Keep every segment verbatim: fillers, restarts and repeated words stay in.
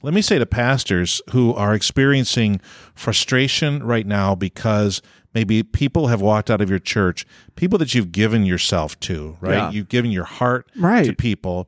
let me say to pastors who are experiencing frustration right now because maybe people have walked out of your church, people that you've given yourself to, right? Yeah. You've given your heart Right. to people,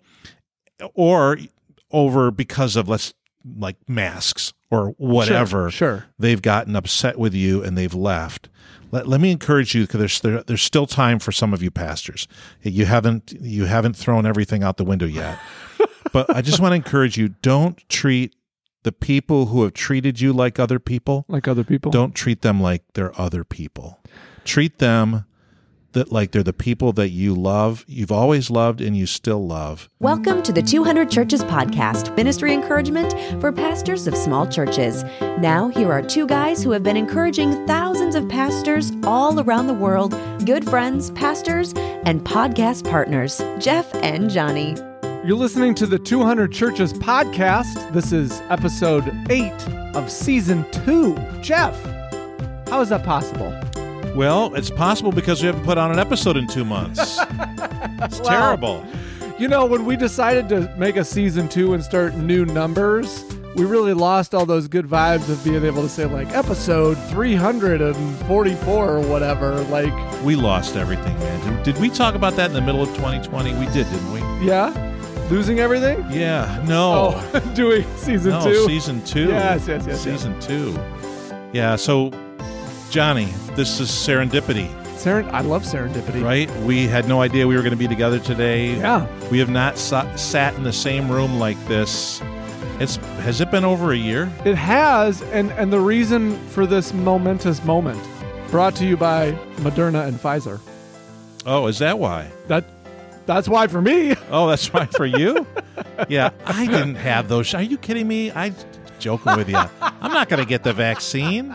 or over because of, let's like masks or whatever, Sure, sure. they've gotten upset with you and they've left. Let, let me encourage you, because there's there, there's still time for some of you pastors. You haven't you haven't thrown everything out the window yet. But I just want to encourage you, don't treat the people who have treated you like other people. Like other people? Don't treat them like they're other people. Treat them that like they're the people that you love, you've always loved, and you still love. Welcome to the two hundred Churches podcast, ministry encouragement for pastors of small churches. Now, here are two guys who have been encouraging thousands of pastors all around the world, good friends, pastors, and podcast partners, Jeff and Johnny. You're listening to the two hundred Churches podcast. This is episode eight of season two. Jeff, how is that possible? Well, it's possible because we haven't put on an episode in two months. It's Well, terrible. You know, when we decided to make a season two and start new numbers, we really lost all those good vibes of being able to say, like, episode three hundred forty-four or whatever. Like, We lost everything, man. Did, did we talk about that in the middle of twenty twenty? We did, didn't we? yeah? Losing everything? Yeah. No. Oh, doing season no, two? season two. Yes, yes, yes, Season yes. two. Yeah, so, Johnny, this is serendipity, Seren- I love serendipity. right? We had no idea we were going to be together today. Yeah. We have not sa- sat in the same room like this. It's Has it been over a year? It has, and, and the reason for this momentous moment, brought to you by Moderna and Pfizer. Oh, is that why? That That's why for me. Oh, that's right for you? Yeah, I didn't have those. Are you kidding me? I'm joking with you. I'm not going to get the vaccine.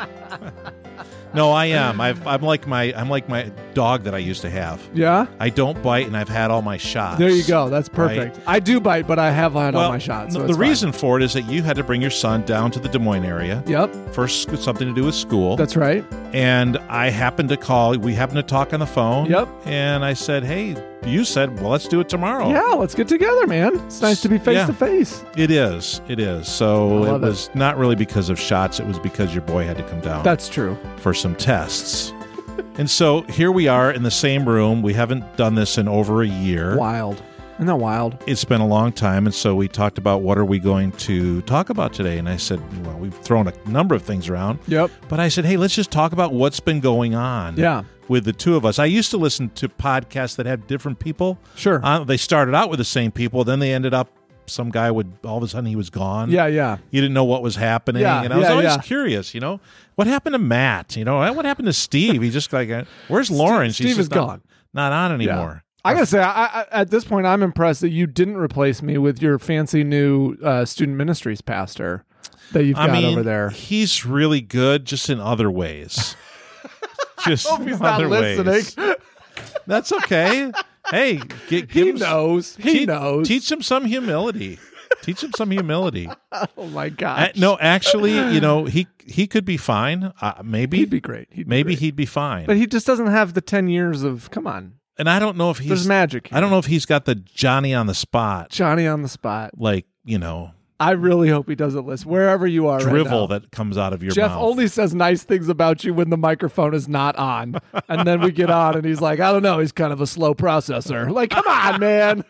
No, I am. I've, I'm like my I'm like my dog that I used to have. Yeah? I don't bite, and I've had all my shots. There you go. That's perfect. Right? I do bite, but I have had Well, all my shots. So the it's fine. reason for it is that you had to bring your son down to the Des Moines area Yep, for sc- something to do with school. that's right. And I happened to call. We happened to talk on the phone. Yep. And I said, "Hey, you said, well, let's do it tomorrow." Yeah, let's get together, man. It's nice to be face Yeah. to face. It is. It is. So I it love it. was not really because of shots. It was because your boy had to come down That's true. for some tests. And so here we are in the same room. We haven't done this in over a year. Wild. Isn't that wild? It's been a long time. And so we talked about what are we going to talk about today. And I said, well, we've thrown a number of things around. Yep. But I said, hey, let's just talk about what's been going on Yeah. with the two of us. I used to listen to podcasts that had different people. Sure. Uh, they started out with the same people. Then they ended up, some guy would, all of a sudden he was gone. yeah, yeah. You didn't know what was happening. Yeah, and I was yeah, always yeah. curious, you know, what happened to Matt? You know, what happened to Steve? He just like, uh, where's Lauren? Steve She's is just not, gone. Not on Yeah. anymore. I gotta say, I, I, at this point, I'm impressed that you didn't replace me with your fancy new uh, student ministries pastor that you've I got mean, over there. he's really good just in other ways. just Hope he's in not other listening. ways. That's okay. Hey, gi- give He him, knows. He te- knows. Teach him some humility. Teach him some humility. Oh my Uh, gosh. no, actually, you know, he he could be fine. Uh, maybe he'd be great. He'd be maybe great. he'd be fine. But he just doesn't have the ten years of. Come on, and I don't know if he's there's magic. I don't know if he's got the Johnny on the spot, Johnny on the spot. like, you know, I really hope he doesn't listen. Wherever you are, drivel right now. that comes out of your Jeff mouth. only says nice things about you when the microphone is not on, and then we get on, and he's like, I don't know, he's kind of a slow processor. Like, come on, man.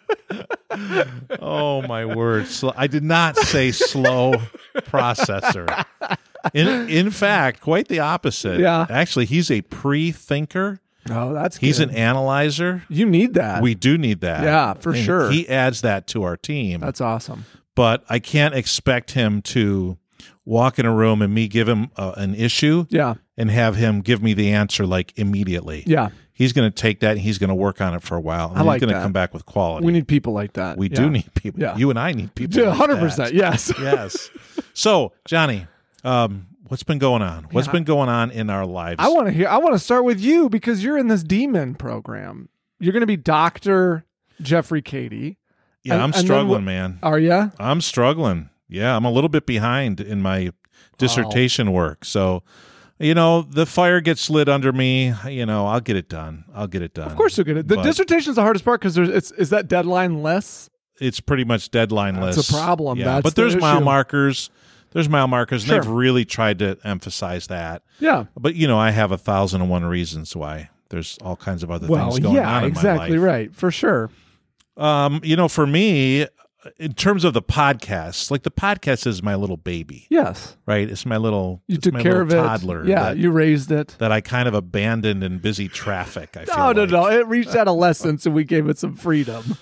Oh my word! Sl- I did not say slow processor. In in fact, quite the opposite. Yeah. Actually, he's a pre-thinker. Oh, that's He's good. an analyzer. You need that. We do need that. Yeah, for And sure. He adds that to our team. That's awesome. But I can't expect him to walk in a room and me give him uh, an issue Yeah, and have him give me the answer like immediately. yeah. He's going to take that and he's going to work on it for a while. And I like he's going to that. come back with quality. We need people like that. We Yeah. do need people. Yeah. You and I need people. Yeah, like one hundred percent. that. Yes. Yes. So, Johnny, um, what's been going on? What's Yeah. been going on in our lives? I want to hear. I want to start with you because you're in this demon program. You're going to be Doctor Jeffrey Cady. yeah, and- I'm and then struggling, what- man. Are you? I'm struggling. Yeah, I'm a little bit behind in my dissertation work. So, you know, the fire gets lit under me. You know, I'll get it done. I'll get it done. Of course you'll get it. The But- dissertation is the hardest part because there's. It's is that deadline less it's pretty much deadlineless. That's a problem. Yeah, That's but the there's mile issue. markers. There's mile markers, and Sure. they've really tried to emphasize that. Yeah. But, you know, I have a thousand and one reasons why. There's all kinds of other Well, things going yeah, on in exactly my life. right. For sure. Um, you know, for me, in terms of the podcast, like the podcast is my little baby, Yes. right? It's my little, You it's took my care little of it. toddler. Yeah. that, You raised it. that I kind of abandoned in busy traffic. I feel No, no, like. no. It reached adolescence and we gave it some freedom.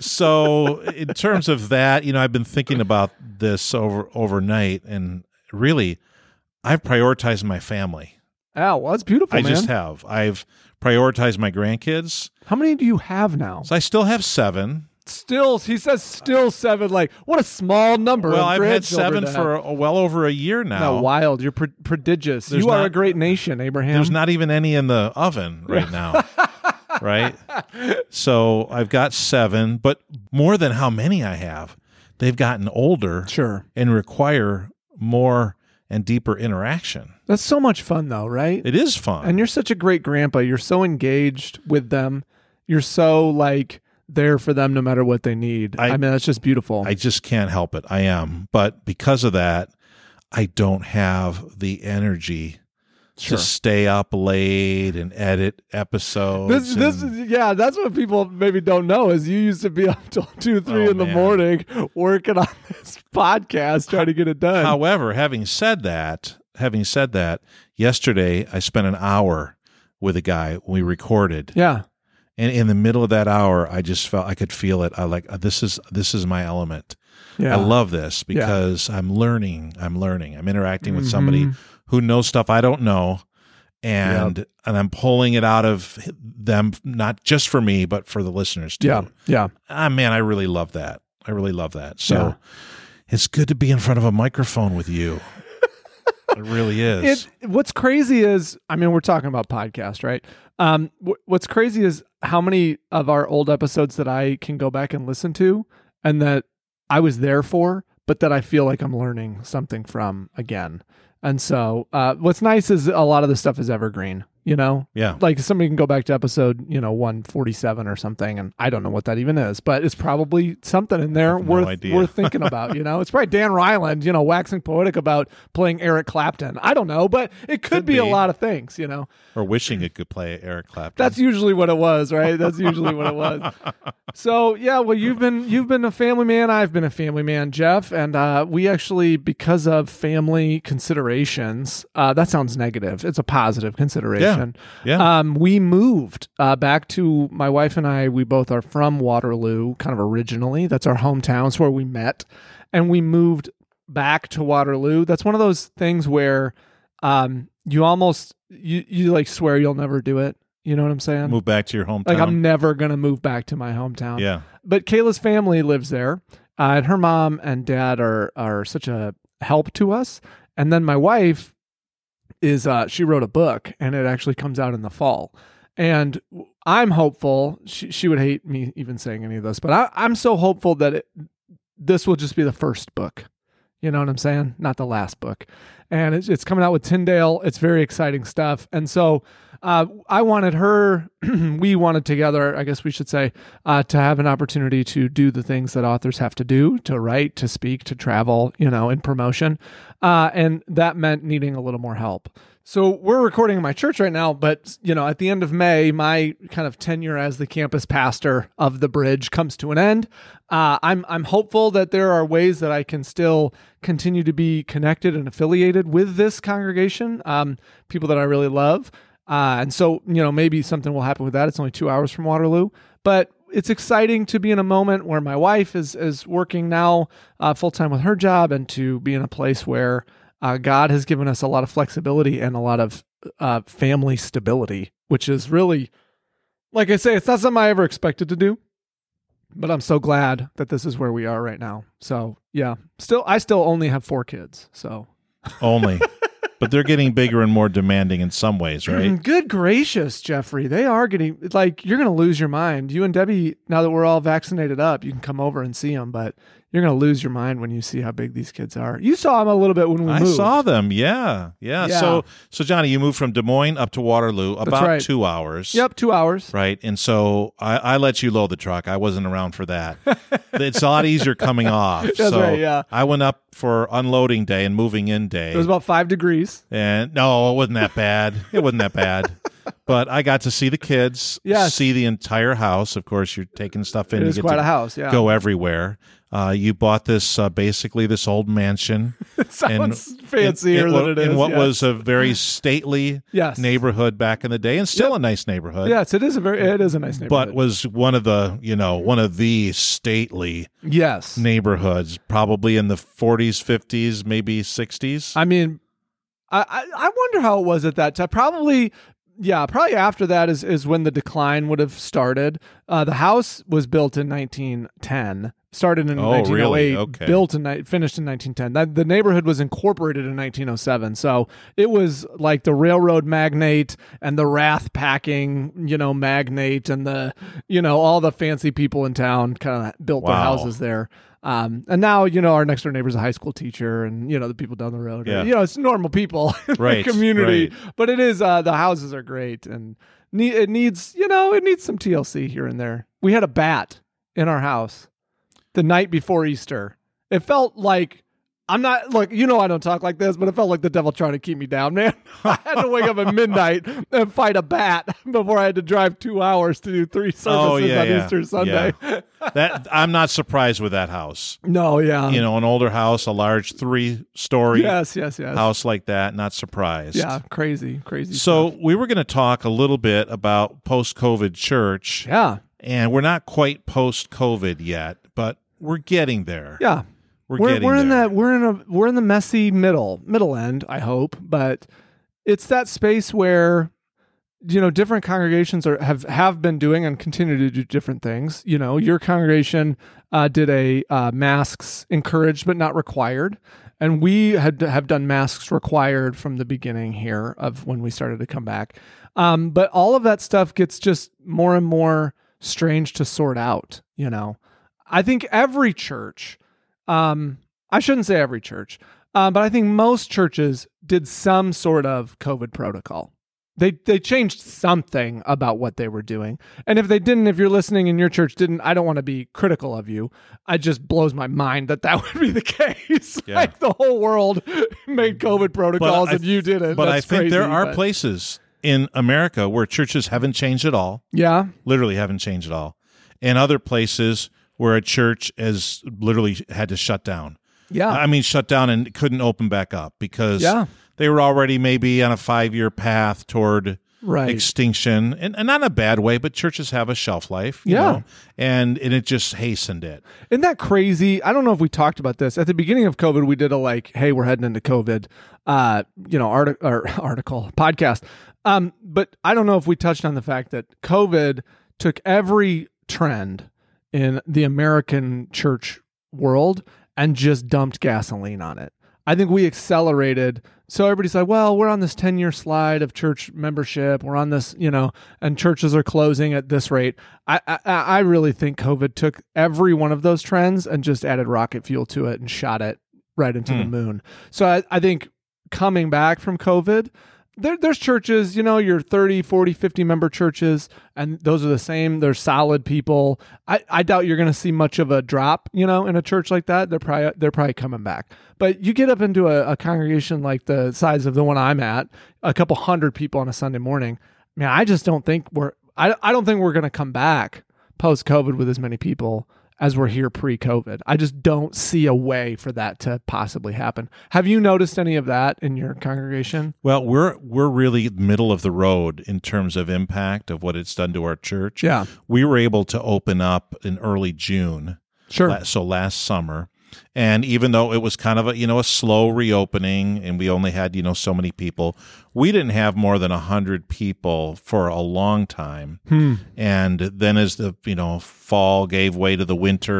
So, in terms of that, you know, I've been thinking about this over overnight, and really, I've prioritized my family. Oh, well, that's beautiful, I man. just have. I've prioritized my grandkids. How many do you have now? So I still have seven. Still, he says still seven. Like, what a small number. Well, of I've had grandchildren seven to for have. a, well over a year now. No, wild. You're pro- prodigious. There's you are not- a great nation, Abraham. There's not even any in the oven right now. Right? So I've got seven, but more than how many I have, they've gotten older Sure. and require more and deeper interaction. That's so much fun, though, right? It is fun. And you're such a great grandpa. You're so engaged with them. You're so, like, there for them no matter what they need. I, I- mean, that's just beautiful. I just can't help it. I am. But because of that, I don't have the energy Sure. to stay up late and edit episodes. This, this and- is yeah. That's what people maybe don't know is you used to be up till two, three Oh, in the man. morning working on this podcast, trying to get it done. However, having said that, having said that, yesterday I spent an hour with a guy. We recorded, yeah, and in the middle of that hour, I just felt I could feel it. I like this is this is my element. yeah. I love this because I'm learning. I'm learning. I'm interacting with somebody Mhm. who knows stuff I don't know, and and I'm pulling it out of them, not just for me, but for the listeners too. Yeah, yeah. Ah, man, I really love that. I really love that. So Yeah. it's good to be in front of a microphone with you. It really is. It, what's crazy is, I mean, we're talking about podcast, right? Um, wh- what's crazy is how many of our old episodes that I can go back and listen to and that I was there for, but that I feel like I'm learning something from again. And so uh, what's nice is a lot of the stuff is evergreen, you know? Yeah. Like somebody can go back to episode, you know, one forty-seven or something, and I don't know what that even is, but it's probably something in there I have no worth idea. worth thinking about, you know? It's probably Dan Ryland, you know, waxing poetic about playing Eric Clapton. I don't know, but it could, Could be, a be. lot of things, you know? Or wishing it could play Eric Clapton. That's usually what it was, right? That's usually what it was. So yeah, well, you've been you've been a family man. I've been a family man, Jeff, and uh, we actually, because of family considerations, uh, that sounds negative. It's a positive consideration. yeah. Um, we moved uh, back to my wife and I. We both are from Waterloo, kind of originally. That's our hometown. It's where we met, and we moved back to Waterloo. That's one of those things where um, you almost you you like swear you'll never do it. You know what I'm saying? Move back to your hometown. Like I'm never gonna move back to my hometown. yeah. But Kayla's family lives there, uh, and her mom and dad are are such a help to us. And then my wife is uh, she wrote a book, and it actually comes out in the fall. And I'm hopeful. She she would hate me even saying any of this, but I, I'm so hopeful that it, this will just be the first book. You know what I'm saying? Not the last book. And it's, it's coming out with Tyndale. It's very exciting stuff. And so uh, I wanted her, we wanted together, I guess we should say, uh, to have an opportunity to do the things that authors have to do, to write, to speak, to travel, you know, in promotion. Uh, and that meant needing a little more help. So we're recording in my church right now, but, you know, at the end of May, my kind of tenure as the campus pastor of the Bridge comes to an end. Uh, I'm I'm hopeful that there are ways that I can still continue to be connected and affiliated with this congregation, um, people that I really love. Uh, and so, you know, maybe something will happen with that. It's only two hours from Waterloo, but it's exciting to be in a moment where my wife is is working now uh, full-time with her job, and to be in a place where Uh, God has given us a lot of flexibility and a lot of uh, family stability, which is really, like I say, it's not something I ever expected to do, but I'm so glad that this is where we are right now. So yeah, still, I still only have four kids. So Only. But they're getting bigger and more demanding in some ways, right? Good gracious, Jeffrey. They are getting, like, you're going to lose your mind. You and Debbie, now that we're all vaccinated up, you can come over and see them, but you're going to lose your mind when you see how big these kids are. You saw them a little bit when we I moved. saw them. Yeah, yeah. Yeah. So, so Johnny, you moved from Des Moines up to Waterloo about right. two hours. Yep, two hours. Right. And so I, I let you load the truck. I wasn't around for that. It's a lot easier coming off. That's so right, yeah. I went up for unloading day and moving in day. It was about five degrees. And no, it wasn't that bad. It wasn't that bad. But I got to see the kids, Yes. see the entire house. Of course, you're taking stuff in. It you is get quite to a house, yeah. Go everywhere. Uh, you bought this, uh, basically this old mansion. It sounds fancier in, in, than in, it is. In what yes. was a very stately Yes. neighborhood back in the day, and still Yep. a nice neighborhood. Yes, it is a very it is a nice neighborhood. But was one of the, you know, one of the stately yes. neighborhoods, probably in the forties, fifties, maybe sixties. I mean, I, I I wonder how it was at that time. Probably, yeah, probably after that is, is when the decline would have started. Uh, the house was built in nineteen ten, started in Oh, nineteen oh eight, really? Okay. built in ni- finished in nineteen ten. That, the neighborhood was incorporated in nineteen oh seven, so it was like the railroad magnate and the Wrath packing, you know, magnate and the, you know, all the fancy people in town kind of built their Wow. houses there. Um, and now, you know, our next door neighbor's a high school teacher and, you know, the people down the road, are, Yeah. you know, it's normal people in Right, the community, right. but it is, uh, the houses are great and ne- it needs, you know, it needs some T L C here and there. We had a bat in our house the night before Easter. It felt like, I'm not, look, you know I don't talk like this, but it felt like the devil trying to keep me down, man. I had to wake up at midnight and fight a bat before I had to drive two hours to do three services Oh, yeah, on yeah. Easter Sunday. Yeah. That I'm not surprised with that house. No, yeah. You know, an older house, a large three-story Yes, yes, yes. house like that, not surprised. Yeah, crazy, crazy. So stuff. we were going to talk a little bit about post-COVID church, yeah, and we're not quite post-COVID yet, but we're getting there. yeah. We're, We're getting we're in there. that we're in a we're in the messy middle middle end. I hope, but it's that space where, you know, different congregations are have have been doing and continue to do different things. You know, your congregation uh, did a uh, masks encouraged but not required. And we had have done masks required from the beginning here of when we started to come back. Um, but all of that stuff gets just more and more strange to sort out. You know, I think every church, um, I shouldn't say every church, uh, but I think most churches did some sort of COVID protocol. They they changed something about what they were doing. And if they didn't, if you're listening and your church didn't, I don't want to be critical of you. It just blows my mind that that would be the case. Yeah. Like the whole world made COVID protocols I and you didn't. But That's I think crazy, there are but- places in America where churches haven't changed at all, Yeah. literally haven't changed at all, and other places where a church has literally had to shut down. Yeah. I mean, shut down and couldn't open back up because Yeah. they were already maybe on a five-year path toward Right. extinction, and, and not in a bad way, but churches have a shelf life, you Yeah. know, and, and it just hastened it. Isn't that crazy? I don't know if we talked about this. At the beginning of COVID, we did a like, hey, we're heading into COVID, uh, you know, arti- or article, podcast. Um, but I don't know if we touched on the fact that COVID took every trend in the American church world and just dumped gasoline on it. I think we accelerated. So everybody's like, well, we're on this ten-year slide of church membership. We're on this, you know, and churches are closing at this rate. I, I, I really think COVID took every one of those trends and just added rocket fuel to it and shot it right into the moon. So I, I think coming back from COVID, there, there's churches, you know, your thirty, forty, fifty member churches, and those are the same. They're solid people. I, I doubt you're going to see much of a drop, you know, in a church like that. They're probably, they're probably coming back. But you get up into a, a congregation like the size of the one I'm at, a couple hundred people on a Sunday morning. I mean, I just don't think we're, I, I don't think we're going to come back post COVID with as many people as we're here pre-COVID. I just don't see a way for that to possibly happen. Have you noticed any of that in your congregation? Well, we're we're really middle of the road in terms of impact of what it's done to our church. Yeah. We were able to open up in early June. Sure. la- So last summer. And even though it was kind of a, you know, a slow reopening and we only had, you know, so many people, we didn't have more than a hundred people for a long time. Hmm. And then as the, you know, fall gave way to the winter,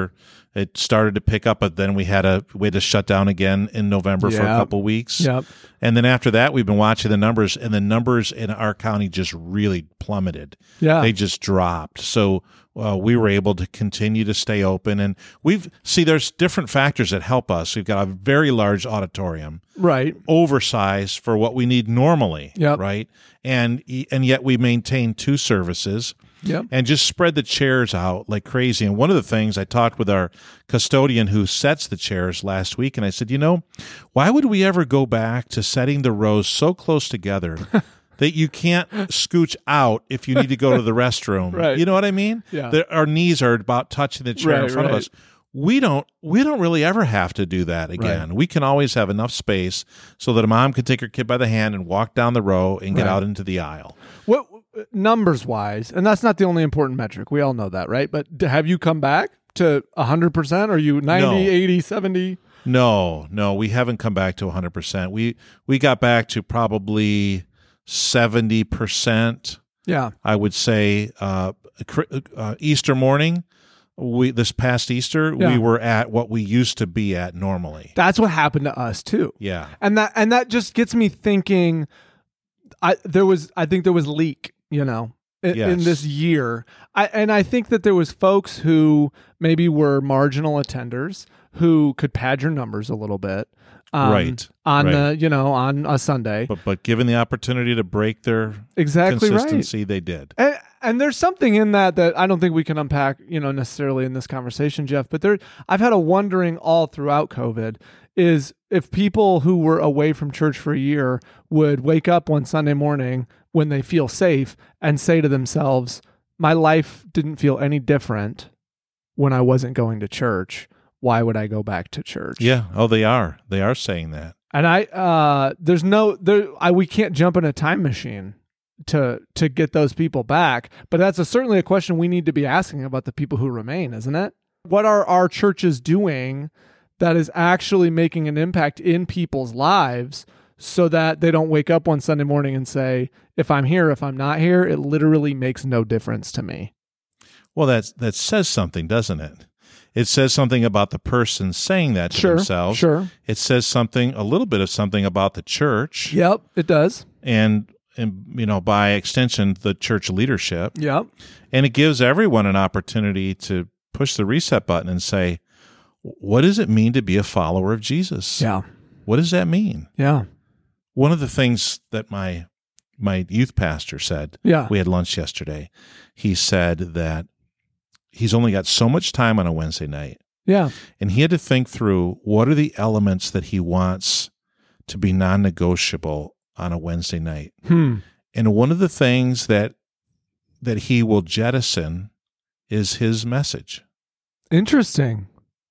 It started to pick up, but then we had a we had to shut down again in November for a Yep. couple weeks. Yep. And then after that, we've been watching the numbers, and the numbers in our county just really plummeted. Yeah. They just dropped. So uh, we were able to continue to stay open. And we've, see, there's different factors that help us. We've got a very large auditorium, Right. oversized for what we need normally, Yep. right? And and yet we maintain two services. Yep. And just spread the chairs out like crazy. And one of the things I talked with our custodian who sets the chairs last week, and I said, you know, why would we ever go back to setting the rows so close together that you can't scooch out if you need to go to the restroom? Right. You know what I mean? Yeah. The, our knees are about touching the chair in Right, front right. of us. We don't we don't really ever have to do that again. Right. We can always have enough space so that a mom can take her kid by the hand and walk down the row and get Right. out into the aisle. What numbers wise, and that's not the only important metric. We all know that, right? But d- have you come back to one hundred percent? Are you ninety, No. eighty, seventy? No, no, we haven't come back to one hundred percent. We we got back to probably seventy percent, Yeah. I would say. Uh, cr- uh, Easter morning, we this past Easter, Yeah. we were at what we used to be at normally. That's what happened to us too. Yeah. And that and that just gets me thinking I there was I think there was leak, you know, in, Yes. in this year. I and I think that there was folks who maybe were marginal attenders who could pad your numbers a little bit. Um, Right, On right. the, you know, on a Sunday. But but given the opportunity to break their Exactly right. consistency, they did. And, and there's something in that that I don't think we can unpack, you know, necessarily in this conversation, Jeff. But there, I've had a wondering all throughout COVID is if people who were away from church for a year would wake up one Sunday morning when they feel safe and say to themselves, "My life didn't feel any different when I wasn't going to church. Why would I go back to church?" Yeah. Oh, they are. They are saying that. And I, uh, there's no, there, I, we can't jump in a time machine to to get those people back. But that's a, certainly a question we need to be asking about the people who remain, isn't it? What are our churches doing that is actually making an impact in people's lives so that they don't wake up one Sunday morning and say, if I'm here, if I'm not here, it literally makes no difference to me. Well, that's that says something, doesn't it? It says something about the person saying that to Sure, themselves. sure. It says something, a little bit of something about the church, Yep, it does. and and you know, by extension, the church leadership. Yep. And it gives everyone an opportunity to push the reset button and say, what does it mean to be a follower of Jesus? Yeah. What does that mean? Yeah. One of the things that my my youth pastor said, Yeah. we had lunch yesterday, he said that he's only got so much time on a Wednesday night, Yeah. and he had to think through what are the elements that he wants to be non-negotiable on a Wednesday night. Hmm. And one of the things that that he will jettison is his message. Interesting.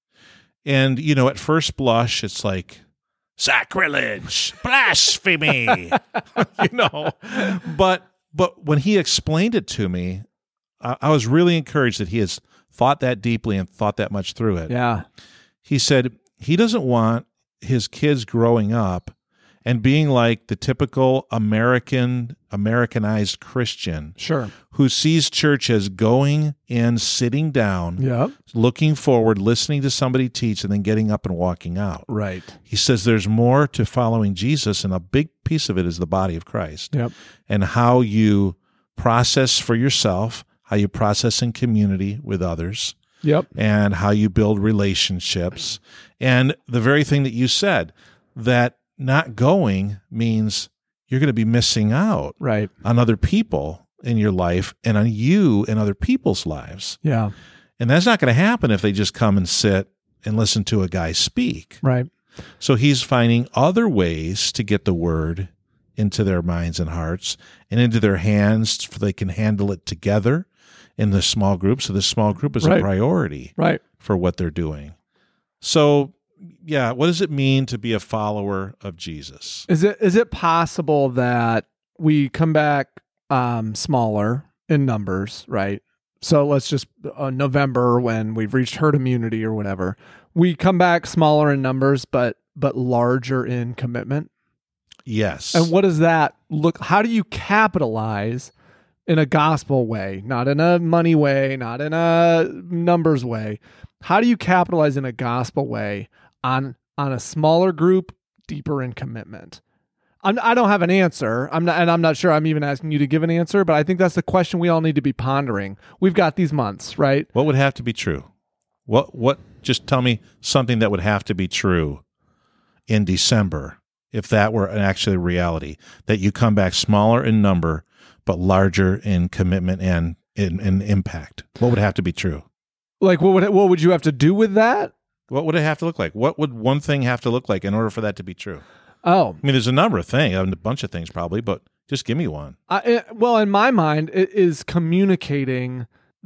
And, you know, at first blush, it's like, sacrilege, blasphemy, you know. But but when he explained it to me, I, I was really encouraged that he has thought that deeply and thought that much through it. Yeah. He said he doesn't want his kids growing up and being like the typical American, Americanized Christian Sure. who sees church as going in, sitting down, Yep. looking forward, listening to somebody teach, and then getting up and walking out. Right. He says there's more to following Jesus, and a big piece of it is the body of Christ Yep. and how you process for yourself, how you process in community with others, Yep. and how you build relationships. And the very thing that you said, that not going means you're going to be missing out Right. on other people in your life and on you and other people's lives. Yeah. And that's not going to happen if they just come and sit and listen to a guy speak. Right. So he's finding other ways to get the word into their minds and hearts and into their hands so they can handle it together in the small group. So the small group is Right. a priority Right. for what they're doing. So, yeah, what does it mean to be a follower of Jesus? Is it is it possible that we come back um, smaller in numbers, right? So let's just uh, November when we've reached herd immunity or whatever, we come back smaller in numbers, but but larger in commitment. Yes. And what does that look? How do you capitalize in a gospel way, not in a money way, not in a numbers way. How do you capitalize in a gospel way on on a smaller group, deeper in commitment? I'm, I don't have an answer. I'm not, and I'm not sure I'm even asking you to give an answer, but I think that's the question we all need to be pondering. We've got these months, right? What would have to be true? What, what, just tell me something that would have to be true in December, if that were an actually reality, that you come back smaller in number, but larger in commitment and in, in impact. What would have to be true? Like, what would, what would you have to do with that? What would it have to look like? What would one thing have to look like in order for that to be true? Oh, I mean, there's a number of things, a bunch of things probably, but just give me one. I, well, in my mind, it is communicating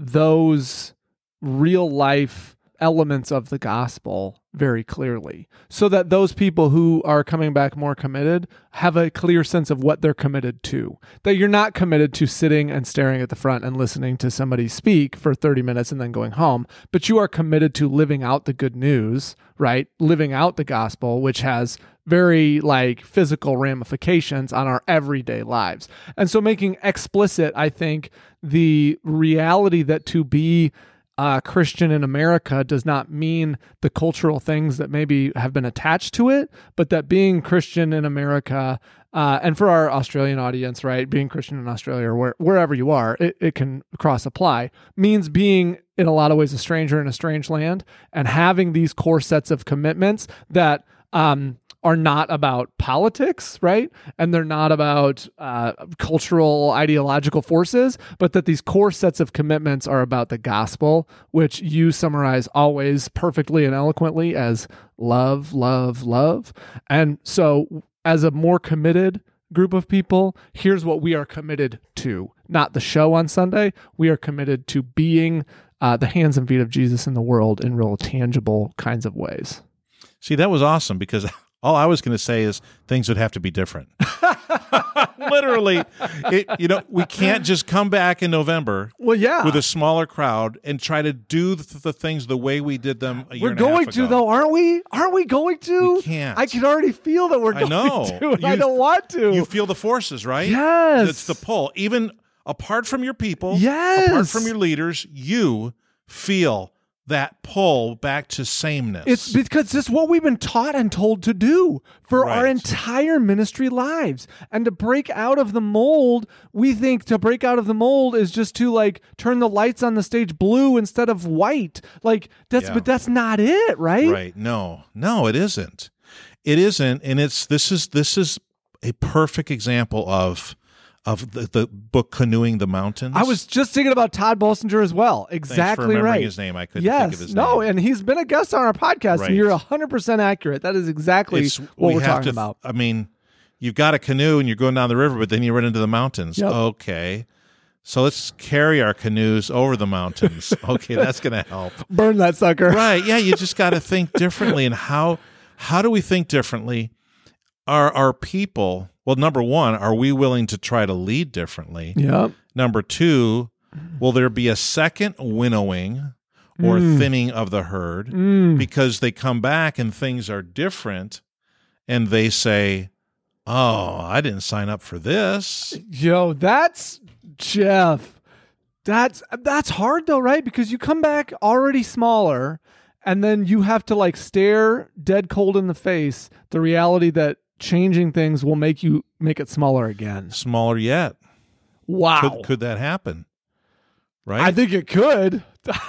those real life elements of the gospel very clearly, so that those people who are coming back more committed have a clear sense of what they're committed to. That you're not committed to sitting and staring at the front and listening to somebody speak for thirty minutes and then going home, but you are committed to living out the good news, right? Living out the gospel, which has very like physical ramifications on our everyday lives. And so making explicit, I think, the reality that to be Uh, Christian in America does not mean the cultural things that maybe have been attached to it, but that being Christian in America, uh, and for our Australian audience, right, being Christian in Australia or where, wherever you are, it, it can cross apply, means being in a lot of ways a stranger in a strange land and having these core sets of commitments that um, are not about politics, right? And they're not about uh, cultural, ideological forces, but that these core sets of commitments are about the gospel, which you summarize always perfectly and eloquently as love, love, love. And so as a more committed group of people, here's what we are committed to. Not the show on Sunday. We are committed to being uh, the hands and feet of Jesus in the world in real tangible kinds of ways. See, that was awesome because all I was going to say is things would have to be different. Literally, it, you know, we can't just come back in November well, yeah. with a smaller crowd and try to do the, the things the way we did them a year We're and a half going to, ago. though, aren't we? Aren't we going to? We can't. I can already feel that we're I going know. to, and You- I don't want to. You feel the forces, right? Yes. It's the pull. Even apart from your people, Yes. apart from your leaders, you feel that pull back to sameness. It's because it's what we've been taught and told to do for our Right. entire ministry lives. And to break out of the mold, we think to break out of the mold is just to like turn the lights on the stage blue instead of white. Like that's, Yeah. but that's not it, right? Right. No, no, it isn't. It isn't. And it's, this is, this is a perfect example of, of the, the book Canoeing the Mountains. I was just thinking about Todd Bolsinger as well. Thanks for Exactly remembering right. his name. I couldn't yes, think of his no, name. and he's been a guest on our podcast, Right. and you're one hundred percent accurate. That is exactly It's- what we we're have talking to, about. I mean, you've got a canoe and you're going down the river, but then you run into the mountains. Yep. Okay. So let's carry our canoes over the mountains. Okay, that's going to help. Burn that sucker. Right. Yeah, you just got to think differently. And how how do we think differently? Are our people, well, number one, are we willing to try to lead differently? Yep. Number two, will there be a second winnowing or Mm. thinning of the herd Mm. because they come back and things are different and they say, oh, I didn't sign up for this. Yo, that's Jeff. That's that's hard though, right? Because you come back already smaller, and then you have to like stare dead cold in the face the reality that changing things will make you make it smaller again. Smaller yet. Wow. Could, could that happen? Right? I think it could.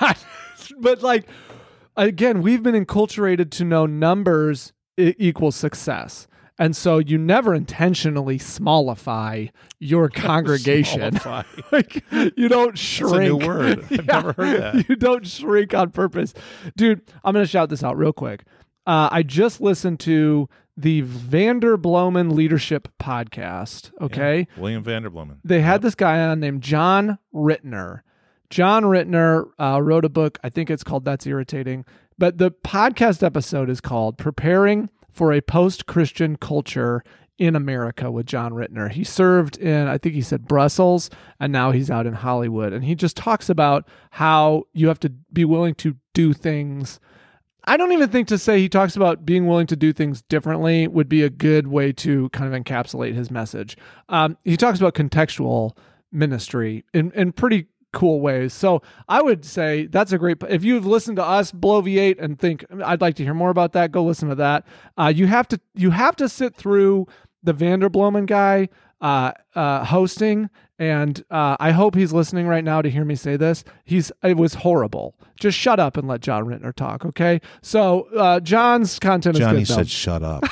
But like again, we've been enculturated to know numbers e- equals success. And so you never intentionally smallify your congregation. Smallify. Like you don't shrink. That's a new word. I've never heard that. You don't shrink on purpose. Dude, I'm going to shout this out real quick. Uh, I just listened to the Vander Bloemen Leadership Podcast. Okay. Yeah. William Vanderbloemen. They had this guy on named John Rittner. John Rittner uh, wrote a book. I think it's called That's Irritating. But the podcast episode is called Preparing for a Post-Christian Culture in America with John Rittner. He served in, I think he said Brussels, and now he's out in Hollywood. And he just talks about how you have to be willing to do things. I don't even think to say he talks about being willing to do things differently would be a good way to kind of encapsulate his message. Um, he talks about contextual ministry in, in pretty cool ways. So I would say that's a great, if you've listened to us blow V eight and think I'd like to hear more about that, go listen to that. Uh, you have to, you have to sit through the Vanderbloemen guy uh, uh, hosting. And uh, I hope he's listening right now to hear me say this. He's, it was horrible. Just shut up and let John Rittner talk. Okay. So uh, John's content Johnny is good. Johnny said, shut up.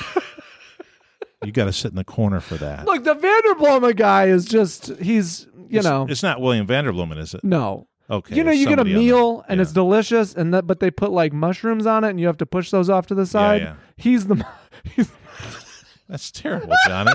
You got to sit in the corner for that. Look, the Vanderbloemen guy is just, he's, you it's, know. It's not William Vanderbloemen, is it? No. Okay. You know, you get a meal and yeah. it's delicious, and that, but they put like mushrooms on it and you have to push those off to the side. Yeah, yeah. He's the, he's That's terrible, Johnny.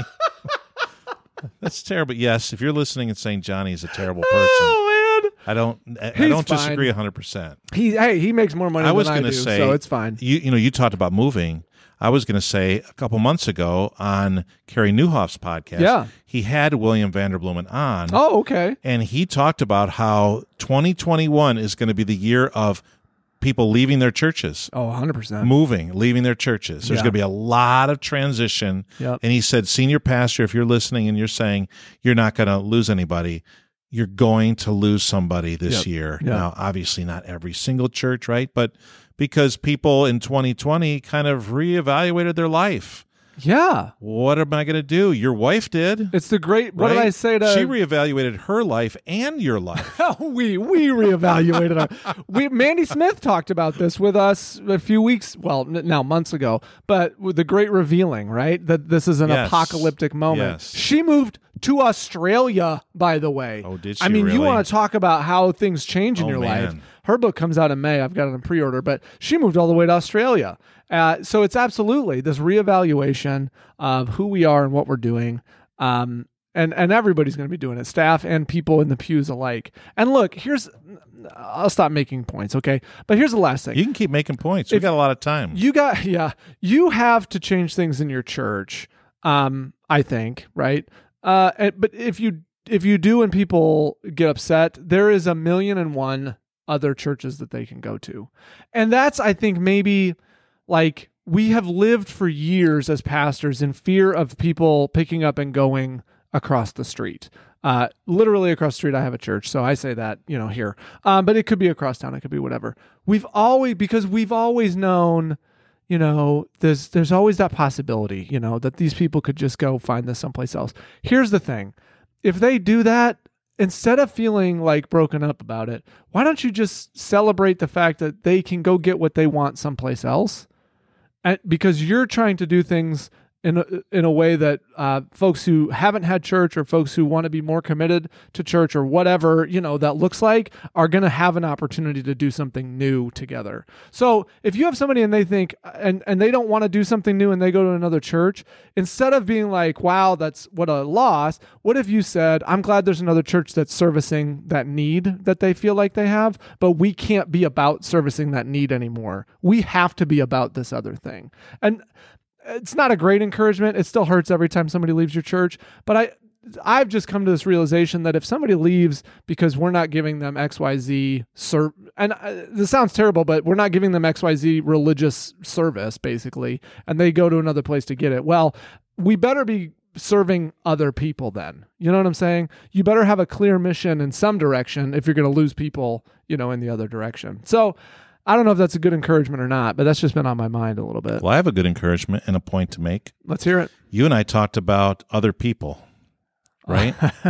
That's terrible. Yes, if you're listening and saying Johnny's a terrible person. Oh, man. I don't I, I He's don't fine. disagree one hundred percent. He, hey, he makes more money I was than I gonna do, say, so it's fine. You, you know, you talked about moving. I was going to say a couple months ago on Carey Nieuwhof's podcast, Yeah. he had William Vanderbloemen on. Oh, okay. And he talked about how twenty twenty-one is going to be the year of people leaving their churches, Oh, one hundred percent. moving, leaving their churches. There's Yeah. going to be a lot of transition. Yep. And he said, senior pastor, if you're listening and you're saying you're not going to lose anybody, you're going to lose somebody this Yep. year. Yep. Now, obviously not every single church, right? But because people in twenty twenty kind of reevaluated their life. Yeah. What am I going to do? Your wife did. It's the great, what did right? I say to... She reevaluated her life and your life. we we reevaluated our. We Mandy Smith talked about this with us a few weeks, well, n- now months ago. But with the great revealing, right? That this is an Yes. apocalyptic moment. Yes. She moved to Australia, by the way. Oh, did I she mean, you really? want to talk about how things change in Oh, your life? man. Her book comes out in May. I've got it in pre-order, but she moved all the way to Australia. Uh, so it's absolutely this reevaluation of who we are and what we're doing. Um, and, and everybody's going to be doing it, staff and people in the pews alike. And look, here's, I'll stop making points, okay? But here's the last thing. You can keep making points. We If- got a lot of time. You got, yeah, you have to change things in your church, um, I think, right? Uh, and, but if you if you do and people get upset, there is a million and one other churches that they can go to. And that's, I think, maybe like we have lived for years as pastors in fear of people picking up and going across the street. Uh, literally across the street, I have a church, so I say that, you know, here. Um, but it could be across town, it could be whatever. We've always, because we've always known, you know, there's there's always that possibility, you know, that these people could just go find this someplace else. Here's the thing. If they do that, instead of feeling like broken up about it, why don't you just celebrate the fact that they can go get what they want someplace else? And because you're trying to do things in a, in a way that uh, folks who haven't had church or folks who want to be more committed to church or whatever, you know, that looks like are going to have an opportunity to do something new together. So if you have somebody and they think, and, and they don't want to do something new and they go to another church, instead of being like, wow, that's what a loss, what if you said, I'm glad there's another church that's servicing that need that they feel like they have, but we can't be about servicing that need anymore. We have to be about this other thing. And it's not a great encouragement. It still hurts every time somebody leaves your church. But I, I've just come to this realization that if somebody leaves because we're not giving them X Y Z, ser- and uh, this sounds terrible, but we're not giving them X Y Z religious service, basically, and they go to another place to get it, well, we better be serving other people then. You know what I'm saying? You better have a clear mission in some direction if you're going to lose people, you know, in the other direction. So I don't know if that's a good encouragement or not, but that's just been on my mind a little bit. Well, I have a good encouragement and a point to make. Let's hear it. You and I talked about other people, right?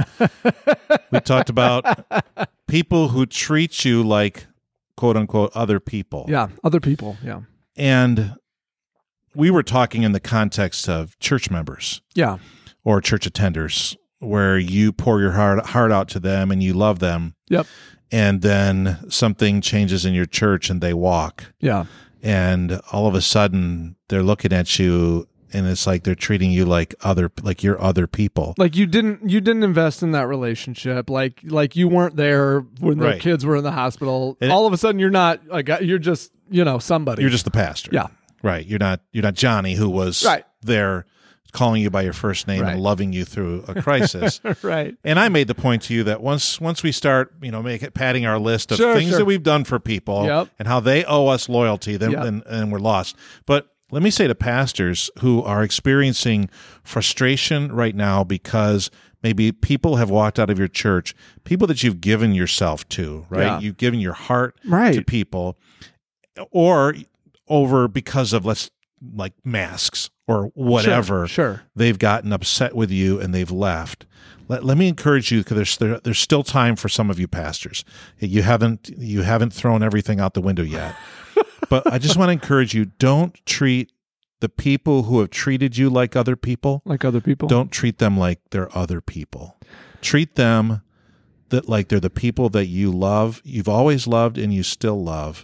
We talked about people who treat you like, quote unquote, other people. Yeah, other people. Yeah. And we were talking in the context of church members Yeah. or church attenders, where you pour your heart, heart out to them and you love them. Yep. And then something changes in your church and they walk. Yeah. And all of a sudden they're looking at you and it's like they're treating you like other, like you're other people. Like you didn't you didn't invest in that relationship. Like like you weren't there when their Right. kids were in the hospital. And all of a sudden you're not like you're just, you know, somebody. You're just the pastor. Yeah. Right. You're not, you're not Johnny who was Right. there calling you by your first name Right. and loving you through a crisis. right. And I made the point to you that once once we start, you know, make it padding our list of Sure, things sure. that we've done for people Yep. and how they owe us loyalty, then Yep. then and we're lost. But let me say to pastors who are experiencing frustration right now because maybe people have walked out of your church, people that you've given yourself to, right? Yeah. You've given your heart Right. to people, or over because of let's like masks or whatever. Sure, sure. They've gotten upset with you and they've left. Let, let me encourage you, because there's there, there's still time for some of you pastors. You haven't you haven't thrown everything out the window yet. But I just want to encourage you, don't treat the people who have treated you like other people. Like other people. Don't treat them like they're other people. Treat them that like they're the people that you love, you've always loved and you still love,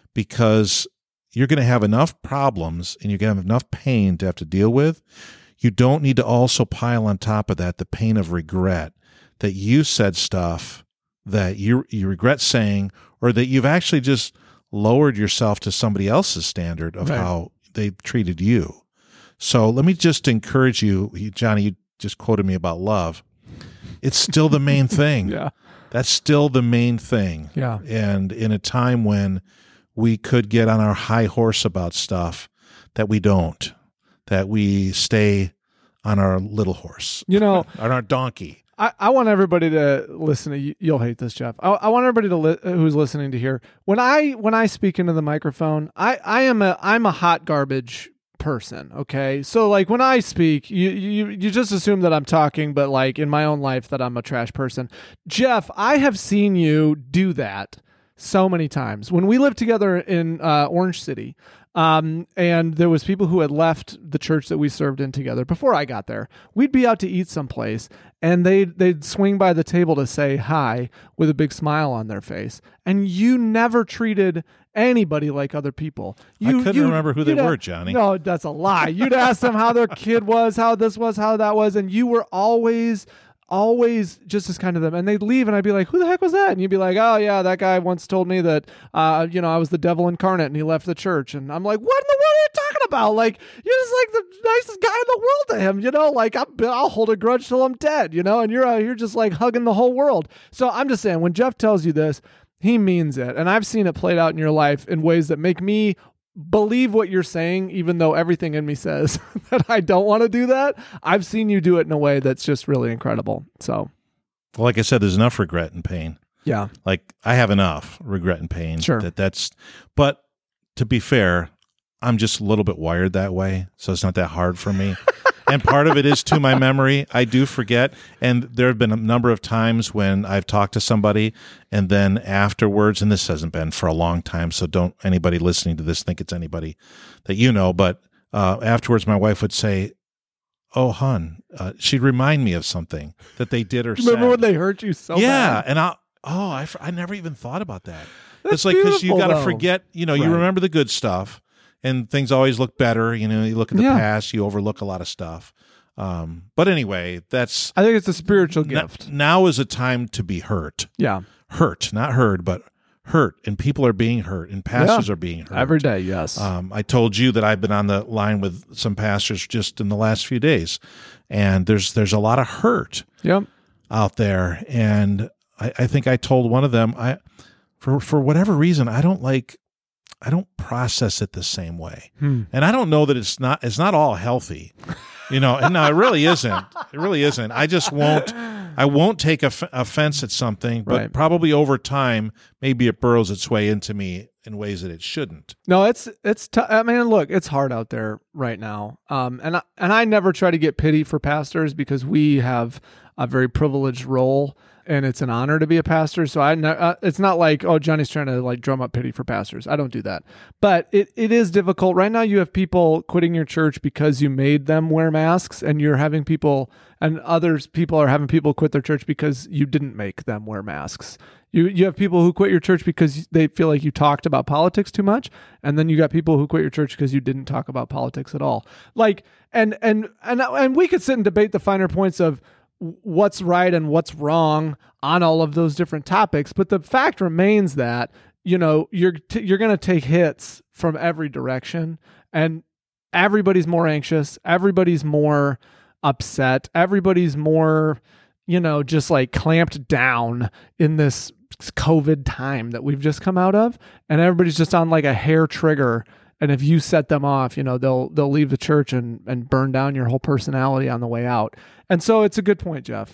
because you're going to have enough problems and you're going to have enough pain to have to deal with. You don't need to also pile on top of that the pain of regret that you said stuff that you you regret saying, or that you've actually just lowered yourself to somebody else's standard of Right. how they treated you. So let me just encourage you, Johnny, you just quoted me about love. It's still the main thing. Yeah. That's still the main thing. Yeah. And in a time when we could get on our high horse about stuff, that we don't, that we stay on our little horse, You know, on our donkey. I, I want everybody to listen to you. You'll hate this, Jeff. I, I want everybody to li- who's listening to hear when I when I speak into the microphone. I, I am a I'm a hot garbage person. Okay, so like when I speak, you you you just assume that I'm talking, but like in my own life that I'm a trash person. Jeff, I have seen you do that so many times. When we lived together in uh, Orange City, um, and there was people who had left the church that we served in together before I got there, we'd be out to eat someplace, and they'd, they'd swing by the table to say hi with a big smile on their face. And you never treated anybody like other people. You, I couldn't you- remember who they you'd a- were, Johnny. No, that's a lie. You'd ask them how their kid was, how this was, how that was, and you were always... always just as kind to them. And they'd leave and I'd be like, who the heck was that? And you'd be like, oh yeah, that guy once told me that, uh, you know, I was the devil incarnate and he left the church. And I'm like, what in the world are you talking about? Like, you're just like the nicest guy in the world to him, you know, like I'm, I'll hold a grudge till I'm dead, you know, and you're out here just like hugging the whole world. So I'm just saying, when Jeff tells you this, he means it. And I've seen it played out in your life in ways that make me believe what you're saying, even though everything in me says that I don't want to do that. I've seen you do it in a way that's just really incredible. So, Well, like I said, there's enough regret and pain. yeah. Like I have enough regret and pain. Sure. That that's, but to be fair, I'm just a little bit wired that way, so it's not that hard for me. And part of it is to my memory. I do forget. And there have been a number of times when I've talked to somebody and then afterwards, and this hasn't been for a long time, so don't anybody listening to this think it's anybody that you know, but uh, afterwards my wife would say, oh, hon, uh, she'd remind me of something that they did or said. Remember when they hurt you so yeah. bad? And I, oh, I, I never even thought about that. That's it's like, because you beautiful, got to though. forget, you know, you Right. remember the good stuff. And things always look better. You know, you look at the Yeah. past, you overlook a lot of stuff. Um, but anyway, that's I think it's a spiritual n- gift. now is a time to be hurt. Yeah. Hurt, not heard, but hurt. And people are being hurt, and pastors Yeah. are being hurt. Every day, yes. Um, I told you that I've been on the line with some pastors just in the last few days, and there's there's a lot of hurt yep. out there. And I, I think I told one of them, I for for whatever reason, I don't like. I don't process it the same way. Hmm. And I don't know that it's not, it's not all healthy, you know, and no, it really isn't. It really isn't. I just won't, I won't take off- offense at something, but Right. probably over time, maybe it burrows its way into me in ways that it shouldn't. No, it's it's. T- I mean, look, it's hard out there right now. Um, and I, and I never try to get pity for pastors because we have a very privileged role, and it's an honor to be a pastor. So I, ne- uh, it's not like, oh, Johnny's trying to like drum up pity for pastors. I don't do that. But it, it is difficult right now. You have people quitting your church because you made them wear masks, and you're having people, and others people are having people quit their church because you didn't make them wear masks. You you have people who quit your church because they feel like you talked about politics too much, and then you got people who quit your church because you didn't talk about politics at all. Like, and and and and we could sit and debate the finer points of what's right and what's wrong on all of those different topics, but the fact remains that, you know, you're t- you're going to take hits from every direction, and everybody's more anxious, everybody's more upset, everybody's more, you know, just like clamped down in this COVID time that we've just come out of, and everybody's just on like a hair trigger. And if you set them off, you know, they'll they'll leave the church and, and burn down your whole personality on the way out. And so it's a good point, Jeff.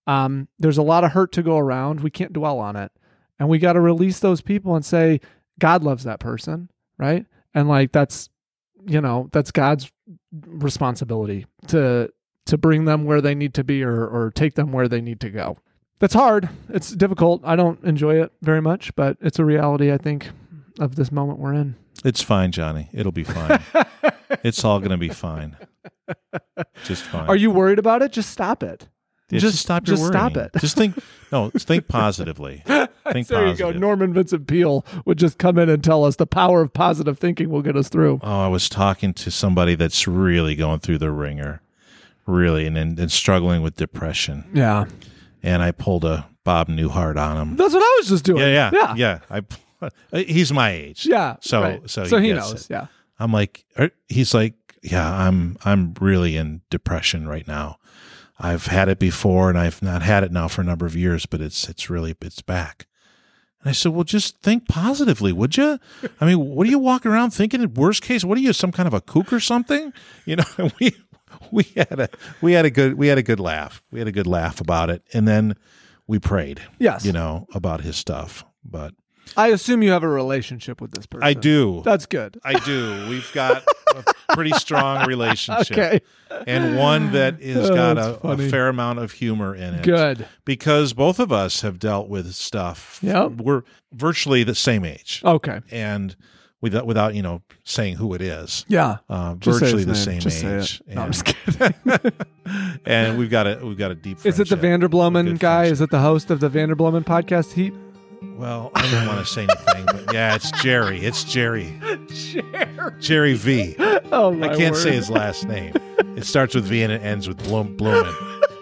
Um, there's a lot of hurt to go around. We can't dwell on it. And we got to release those people and say, God loves that person, right? And like, that's, you know, that's God's responsibility to to bring them where they need to be or or take them where they need to go. That's hard. It's difficult. I don't enjoy it very much, but it's a reality, I think, of this moment we're in. It's fine, Johnny. It'll be fine. It's all going to be fine. Just fine. Are you worried about it? Just stop it. Yeah, just, just stop your just worrying. stop it. Just think, no, think positively. Think there positive. you go. Norman Vincent Peale would just come in and tell us the power of positive thinking will get us through. Oh, I was talking to somebody that's really going through the ringer, really, and, and, and struggling with depression. Yeah. And I pulled a Bob Newhart on him. That's what I was just doing. Yeah, yeah, Yeah. yeah. I, he's my age. Yeah. So, right. so, so he, he gets knows. it. Yeah. I'm like, er, he's like, yeah, I'm, I'm really in depression right now. I've had it before, and I've not had it now for a number of years, but it's, it's really, it's back. And I said, well, just think positively, would you? I mean, what do you walk around thinking? Worst case, what are you, some kind of a kook or something? You know, and we, we had a, we had a good, we had a good laugh. We had a good laugh about it, and then we prayed. Yes. You know, about his stuff, but. I assume you have a relationship with this person. I do. That's good. I do. We've got a pretty strong relationship. Okay. And one that has Oh, got that's a, a funny. fair amount of humor in it. Good. Because both of us have dealt with stuff. Yep. We're virtually the same age. Okay. And without, without, you know, saying who it is. Yeah. Uh, Just say virtually his the name. same Just say age. it. No, I'm And- just kidding. and we've got a we've got a deep Is it the friendship. Vanderblomen Good guy? friendship. Is it the host of the Vanderblomen podcast? He Well, I don't want to say anything, but yeah, it's Jerry. It's Jerry. Jerry. Jerry V. Oh my I can't word. say his last name. It starts with V and it ends with Blum, Blumen.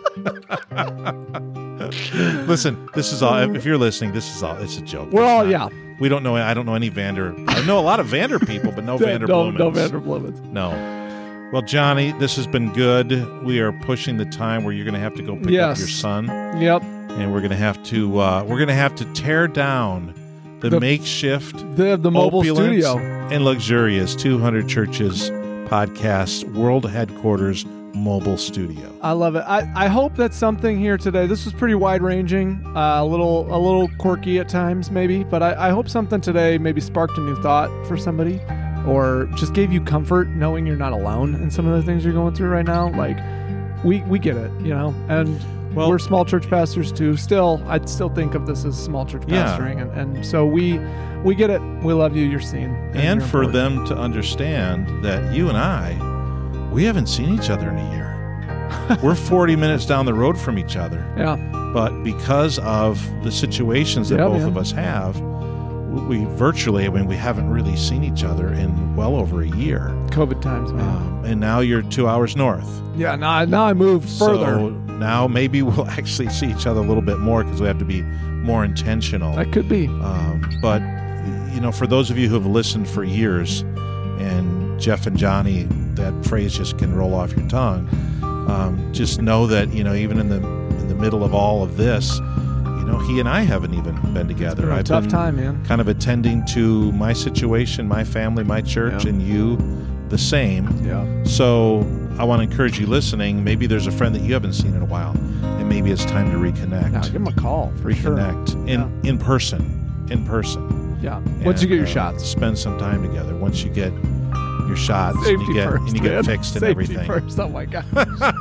Listen, this is all. If you're listening, this is all. It's a joke. We're It's all not- yeah. We don't know. I don't know any Vander. I know a lot of Vander people, but no Vander no, Blumens. no Vanderblomen. No. Well, Johnny, this has been good. We are pushing the time where you're going to have to go pick Yes. up your son, Yep. and we're going to have to. Uh, we're going to have to tear down the, The- makeshift, The the mobile opulent, studio. and luxurious two hundred Churches podcast world headquarters mobile studio. I love it. I, I hope that something here today. This was pretty wide ranging, uh, a little a little quirky at times maybe, but I, I hope something today maybe sparked a new thought for somebody, or just gave you comfort knowing you're not alone in some of the things you're going through right now. Like we we get it, you know, and Well- we're small church pastors too. Still, I'd still think of this as small church Yeah. pastoring, and, and so we we get it. We love you. You're seen, And you're for important. them to understand that you and I, we haven't seen each other in a year. We're forty minutes down the road from each other. Yeah. But because of the situations that Yeah, both man. of us have, we virtually, I mean, we haven't really seen each other in well over a year. COVID times, man. Um, and now you're two hours north. yeah. Now now I moved further. So now maybe we'll actually see each other a little bit more because we have to be more intentional. that could be. Um, but, you know, for those of you who have listened for years, and Jeff and Johnny, that phrase just can roll off your tongue, um, just know that, you know, even in the in the middle of all of this, you know, he and I haven't even been together. Been a I've tough been time, man. kind of attending to my situation, my family, my church, Yeah. and you the same. Yeah. So I want to encourage you listening. Maybe there's a friend that you haven't seen in a while, and maybe it's time to reconnect. Now give him a call for sure. reconnect in in person, in person. Yeah. Once you And, get your uh, shots. spend some time together. Once you get your shots, and Safety you get first, and you get man. fixed and Safety everything. first. Oh my god.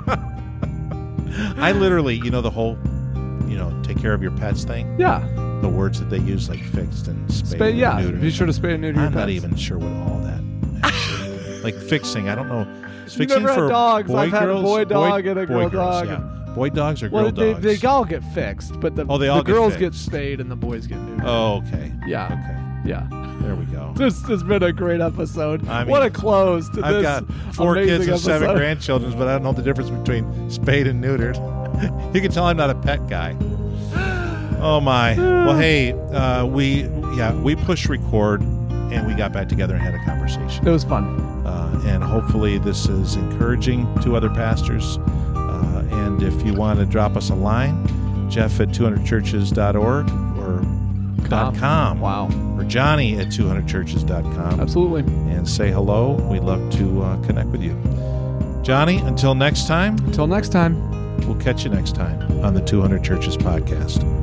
I literally, you know, the whole, you know, take care of your pets thing. Yeah. The words that they use, like fixed and spayed, Spay, yeah. and neutered. Be sure to spay and neuter your I'm not pets. even sure what all that. Actually, like fixing, I don't know. Is You fixing never had for dogs. boy I've had a girls? boy dog and a boy girl girls, dog. Yeah. Boy dogs or Well, girl they, dogs? they all get fixed, but the, Oh, they the all get girls get fixed. spayed and the boys get neutered. Oh, okay. Yeah. Okay. Yeah. There we go. This has been a great episode. I mean, what a close to I've this got four amazing kids and seven episode. grandchildren, but I don't know the difference between spayed and neutered. You can tell I'm not a pet guy. Oh my. Well, hey, uh, we yeah we pushed record and we got back together and had a conversation. It was fun. Uh, and hopefully this is encouraging to other pastors. Uh, and if you want to drop us a line, Jeff at two hundred churches dot org or dot com. Wow. Or Johnny at two hundred churches dot com. Absolutely. And say hello. We'd love to uh, connect with you. Johnny, until next time, Until next time. We'll catch you next time on the two hundred Churches podcast.